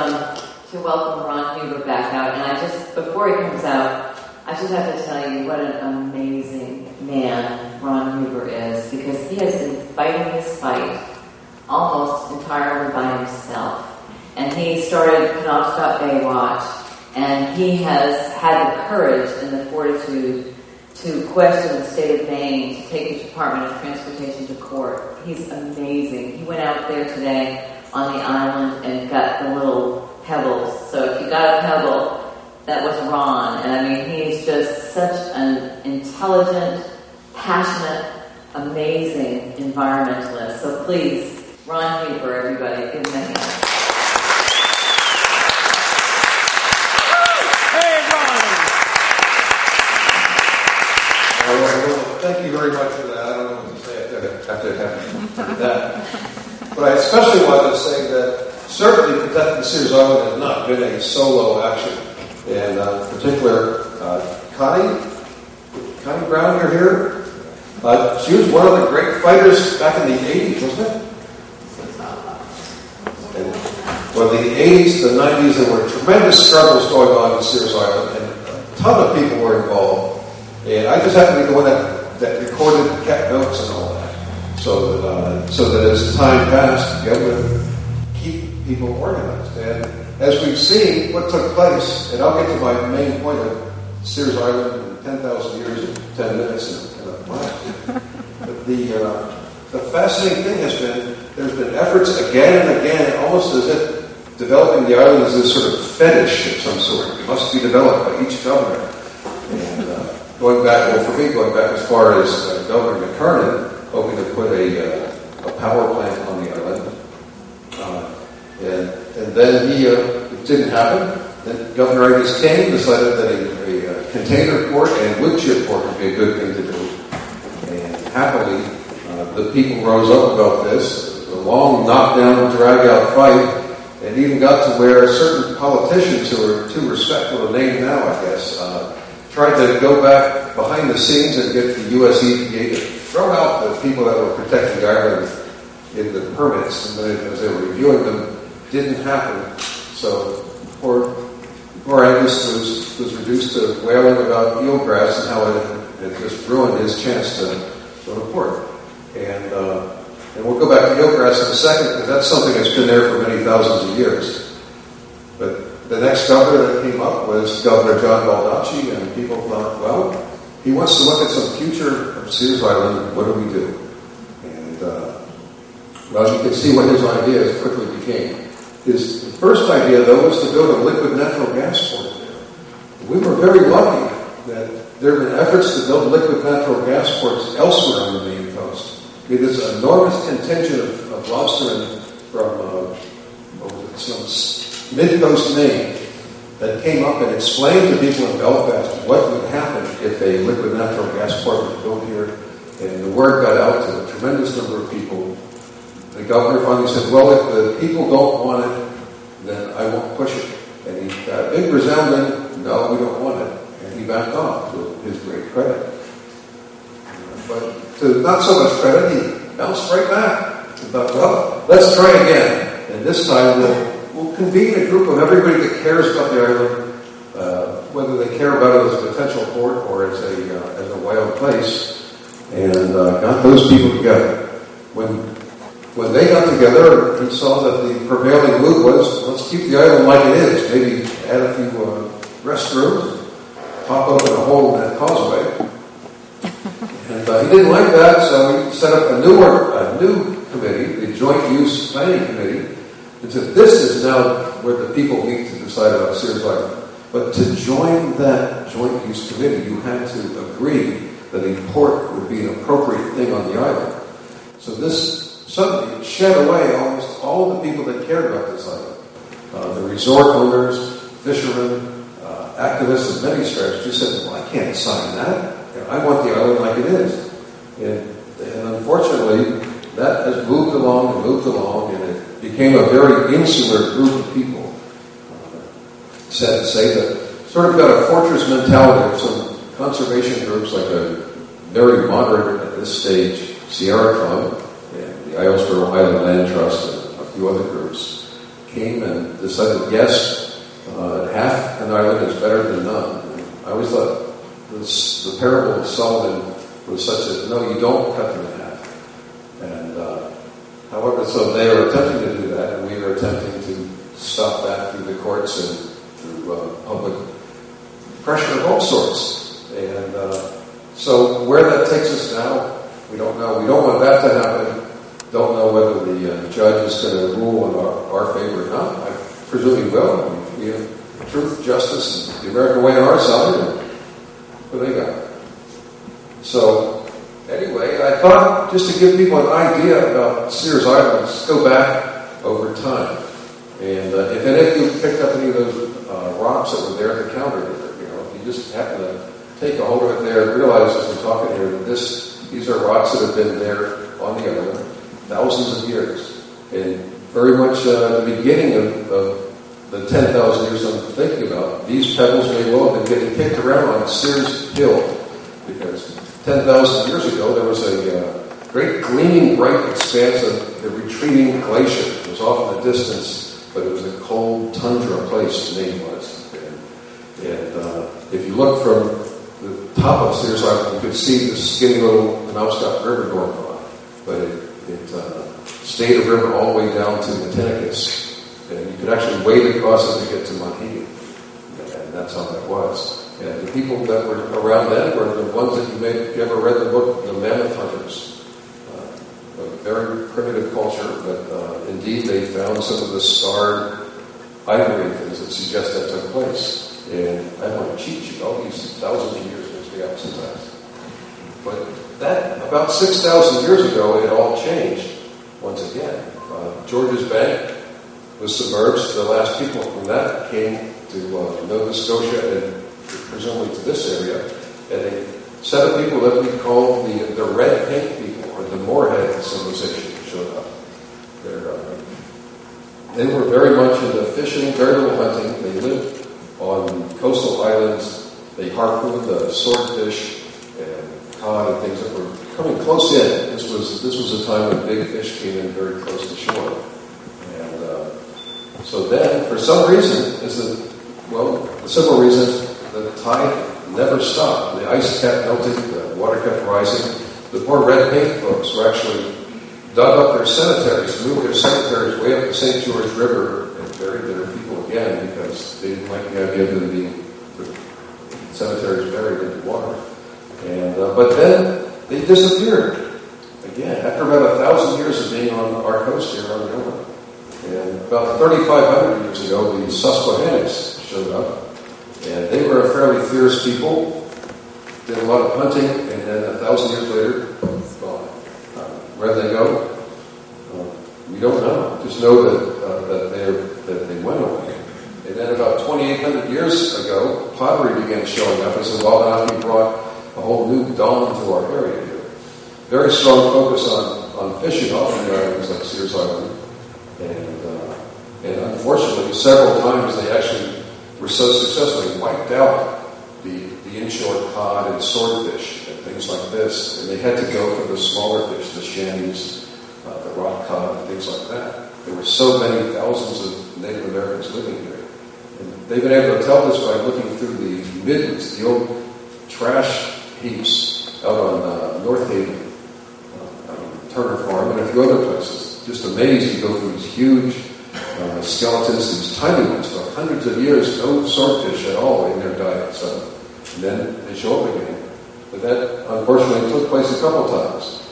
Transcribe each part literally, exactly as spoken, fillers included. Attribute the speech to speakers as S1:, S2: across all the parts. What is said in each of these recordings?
S1: um, to welcome Ron Huber back out. And I just, before he comes out, I just have to tell you what an amazing man Ron Huber is, because he has been fighting this fight almost entirely by himself. And he started Penobscot Baywatch, and he has had the courage and the fortitude to question the state of Maine, to take his Department of Transportation to court. He's amazing. He went out there today on the island and got the little pebbles. So if you got a pebble, that was Ron. And I mean, he's just such an intelligent, passionate, amazing environmentalist. So please, Ron Huber, everybody, give him a hand.
S2: Well, thank you very much for that. I don't know what to say after, after having that. But I especially wanted to say that certainly protecting Sears Island has not been a solo action. And uh, in particular, uh, Connie, Connie Brown, you're here. Uh, she was one of the great fighters back in the eighties, wasn't it? And, well, the eighties, the nineties, there were tremendous struggles going on in Sears Island, and a ton of people were involved. And I just happened to be the one that, that recorded and kept notes and all that, so that uh, so that as time passed, be able to keep people organized. And as we've seen, what took place, and I'll get to my main point of Sears Island in ten thousand years in ten minutes and, and a mile. But the uh, the fascinating thing has been there's been efforts again and again, almost as if developing the island is this sort of fetish of some sort. It must be developed by each governor. And uh, Going back, well, for me, going back as far as uh, Governor McKernan, hoping to put a, uh, a power plant on the island. Uh, and, and then he, uh, it didn't happen. Then Governor Agus King decided that a, a, a container port and wood chip port would be a good thing to do. And happily, uh, the people rose up about this. It was a long knockdown, drag-out fight, and even got to where certain politicians who are too respectful to name now, I guess, uh, tried to go back behind the scenes and get the U S E P A to throw out the people that were protecting the island in the permits, and then as they were reviewing them, didn't happen. So poor, poor Angus was, was reduced to wailing about eelgrass and how it, it just ruined his chance to go to port. And, uh, and we'll go back to eelgrass in a second, because that's something that's been there for many thousands of years. But the next governor that came up was Governor John Baldacci, and people thought, well, he wants to look at some future of Sears Island. What do we do? And, uh, well, you can see what his ideas quickly became. His first idea, though, was to build a liquid natural gas port there. We were very lucky that there have been efforts to build liquid natural gas ports elsewhere on the Maine coast. I mean, there's an enormous contingent of, of lobstermen from uh, what was it, some mid-coast Maine that came up and explained to people in Belfast what would happen if a liquid natural gas port was built here. And the word got out to a tremendous number of people. The governor finally said, well, if the people don't want it, then I won't push it. And he got a big resounding, no, we don't want it. And he backed off, to his great credit. But to not so much credit, he bounced right back. He thought, well, let's try again. And this time we'll We'll convene a group of everybody that cares about the island, uh, whether they care about it as a potential port or as a uh, as a wild place, and uh, got those people together. When when they got together, he saw that the prevailing mood was, let's keep the island like it is. Maybe add a few uh, restrooms, pop open a hole in that causeway. And uh, he didn't like that, so he set up a new a new committee, the Joint Use Planning Committee. And so this is now where the people meet to decide about Sears Island. But to join that joint use committee, you had to agree that a port would be an appropriate thing on the island. So this suddenly shed away almost all the people that cared about this island. Uh, the resort owners, fishermen, uh, activists of many stripes just said, well, I can't sign that. I want the island like it is. And, and unfortunately, that has moved along and moved along, and it became a very insular group of people. Uh, sad to say that sort of got a fortress mentality of some conservation groups, like a very moderate at this stage Sierra Club and the Islesboro Island Land Trust and a few other groups, came and decided, yes, uh, half an island is better than none. And I always thought this, the parable of Solomon was such that, no, you don't cut them in half. And uh, however, so they are attempting to do that, and we are attempting to stop that through the courts and through uh, public pressure of all sorts. And uh, so where that takes us now, we don't know. We don't want that to happen. Don't know whether the uh, judge is going to rule in our, our favor or not. I presume he will. We have truth, justice, and the American way on our side, and what they got. So, anyway, I thought just to give people an idea about Sears Island, let's go back over time. And uh, if any of you picked up any of those uh, rocks that were there at the counter, you know, if you just happen to take a hold of it there and realize as I'm talking here that this, these are rocks that have been there on the island thousands of years. And very much uh, the beginning of, of the ten thousand years I'm thinking about, these pebbles may well have been getting kicked around on Sears Hill, because ten thousand years ago there was a uh, great gleaming bright expanse of the retreating glacier. It was off in the distance, but it was a cold tundra place, the name was. And, and uh, if you look from the top of Sears Island, you could see the skinny little Penobscot River going on. But it, it uh, stayed a river all the way down to Matinicus. And you could actually wade across it to get to Monhegan. And that's how that was. And the people that were around then were the ones that you may have you ever read the book, The Mammoth Hunters. Uh, a very primitive culture, but uh, indeed they found some of the scarred ivory things that suggest that took place. And I have my cheat sheet, all these thousands of years makes me up sometimes. But that, about six thousand years ago, it all changed once again. Uh, George's Bank was submerged. The last people from that came to uh, Nova Scotia and presumably to this area. And a set of people that we call the, the red paint people, or the Moorhead civilization, showed up. Uh, they were very much into fishing, very little hunting. They lived on coastal islands. They harpooned the swordfish and cod and things that were coming close in. This was this was a time when big fish came in very close to shore. And uh, so then, for some reason, is that, well, the simple reason is the tide never stopped. The ice kept melting, the water kept rising. The poor red paint folks were actually dug up their cemeteries, moved their cemeteries way up the Saint George River and buried their people again because they didn't like the idea of them being the cemeteries buried in the water. And uh, but then they disappeared again after about a thousand years of being on our coast here on the island. And about thirty-five hundred years ago, the Susquehannocks showed up, and they were a fairly fierce people. Did a lot of hunting, and then a thousand years later, gone. Uh, where did they go? Uh, we don't know. Just know that uh, that they that they went away. And then about twenty-eight hundred years ago, pottery began showing up, and so well, now he brought a whole new dawn to our area here. Very strong focus on, on fishing off the islands like Sears Island. And, uh, and unfortunately, several times they actually were so successful, they wiped out the, the inshore cod and swordfish and things like this. And they had to go for the smaller fish, the chamois, uh, the rock cod, and things like that. There were so many thousands of Native Americans living here. And they've been able to tell this by looking through the middens, the old trash heaps out on uh, North Haven, uh, on Turner Farm, and a few other places. Just amazed you go through these huge uh, skeletons, these tiny ones for hundreds of years, no swordfish at all in their diet. So, and then they show up again. But that unfortunately took place a couple times.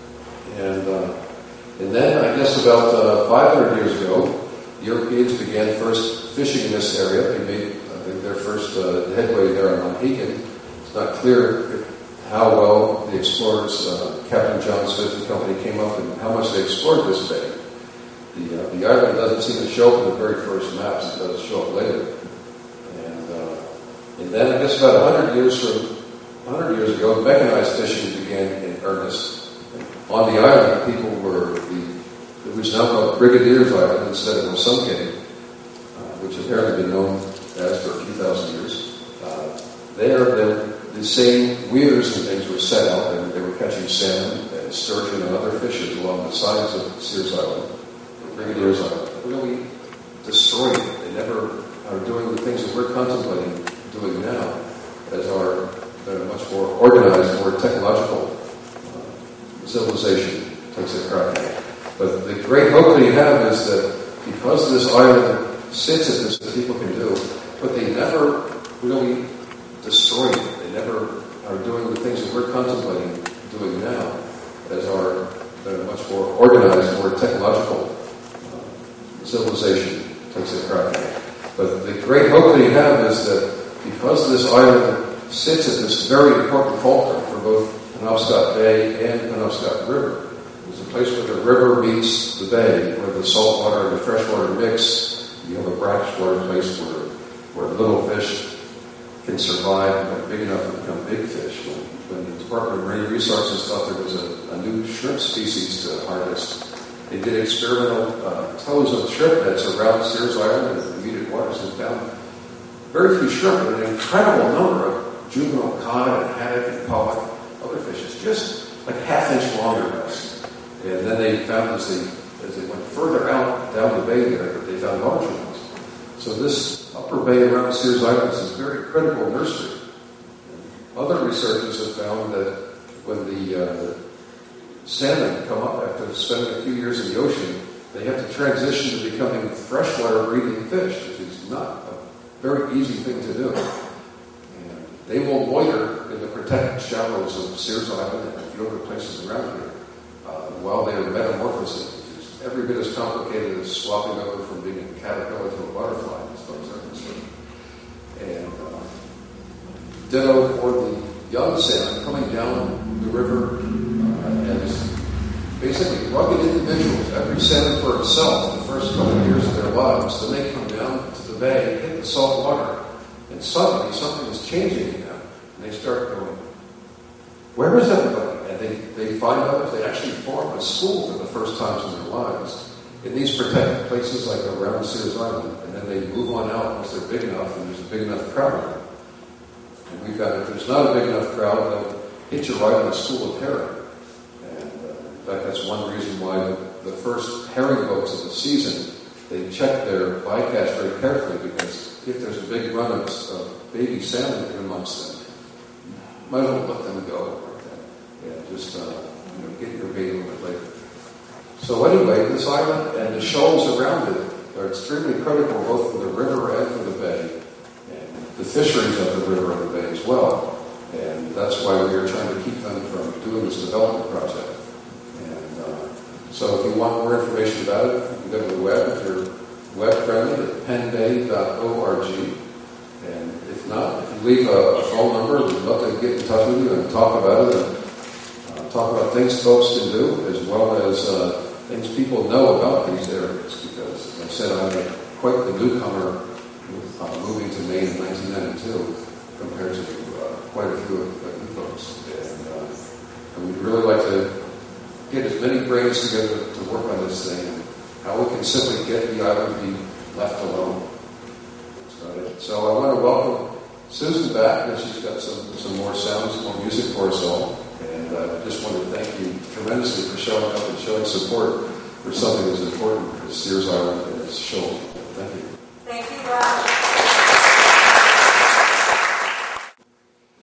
S2: And uh, and then I guess about uh, five hundred years ago, the Europeans began first fishing in this area. They made I think their first uh, headway there on Monhegan. It's not clear if, how well the explorers, uh, Captain John Smith and company, came up and how much they explored this bay. The, uh, the island doesn't seem to show up in the very first maps. It does show up later. And, uh, and then I guess about one hundred years from one hundred years ago, mechanized fishing began in earnest. On the island, people were, the, it was now called Brigadier's Island instead of Osunken, uh, which apparently been known as for a few thousand years. Uh, there, there the same weirs and things were set out, and they were catching salmon and sturgeon and other fishes along the sides of Sears Island, Brigadier's Island. Really that we're contemplating doing now as our uh, much more organized, more technological uh, civilization takes a crack at it. But the great hope that you have is that because this island sits at this, that people can do, but they never really destroy it. They never are doing the things that we're contemplating doing now as our uh, much more organized, more technological uh, civilization takes a crack at it. But the great hope that you have is that because this island sits at this very important fulcrum for both Penobscot Bay and Penobscot River, it's a place where the river meets the bay, where the salt water and the fresh water mix. You have a brackish water place where, where little fish can survive and get big enough to become big fish. When, when the Department of Marine Resources thought there was a, a new shrimp species to harvest, they did experimental uh, tows of shrimp nets around Sears Island and the immediate waters and found very few shrimp, but an incredible number of juvenile cod and haddock and pollock, other fishes, just like half inch longer guys. And then they found as they as they went further out down the bay there, they found larger ones. So this upper bay around Sears Islands is a very critical nursery. Other researchers have found that when the uh, salmon come up after spending a few years in the ocean, they have to transition to becoming freshwater breathing fish, which is not a very easy thing to do. And they will loiter in the protected shallows of Sears Island and a few other places around here uh, while they are metamorphosing, which is every bit as complicated as swapping over from being a caterpillar to a butterfly, as far as I'm concerned. And uh, ditto for the young salmon coming down the river uh, as basically rugged individuals, every salmon for itself, the first couple of years of their lives. Then they come down to the bay, hit the salt water, and suddenly something is changing in them. And they start going, where is everybody? And they, they find out that they actually form a school for the first times in their lives in these protected places like around Sears Island. And then they move on out once they're big enough and there's a big enough crowd. And we've got, if there's not a big enough crowd, they'll hit you right in a school of herring. And uh, in fact, that's one reason why the, the first herring boats of the season, they check their bycatch very carefully, because if there's a big run of uh, baby salmon in amongst them, you might as well let them go like that. Yeah, just uh, you know, get your bait a little bit later. So anyway, this island and the shoals around it are extremely critical both for the river and for the bay, and the fisheries of the river and the bay as well. And that's why we are trying to keep them from doing this development project. And uh, so if you want more information about it, you can go to the web if you're web friendly at penn bay dot org. And if not, if you leave a, a phone number, we'd love to get in touch with you and talk about it, and uh, talk about things folks can do, as well as uh, things people know about these areas. Because, as I said, I'm quite the newcomer uh, moving to Maine in nineteen ninety-two compared to uh, quite a few of uh, you folks. And, uh, and we'd really like to get as many brains together to work on this thing, and how we can simply get the island to be left alone. So I want to welcome Susan back, and she's got some, some more sounds, more music for us all. And I uh, just want to thank you tremendously for showing up and showing support for something as important as Sears Island and its shoal. Thank you.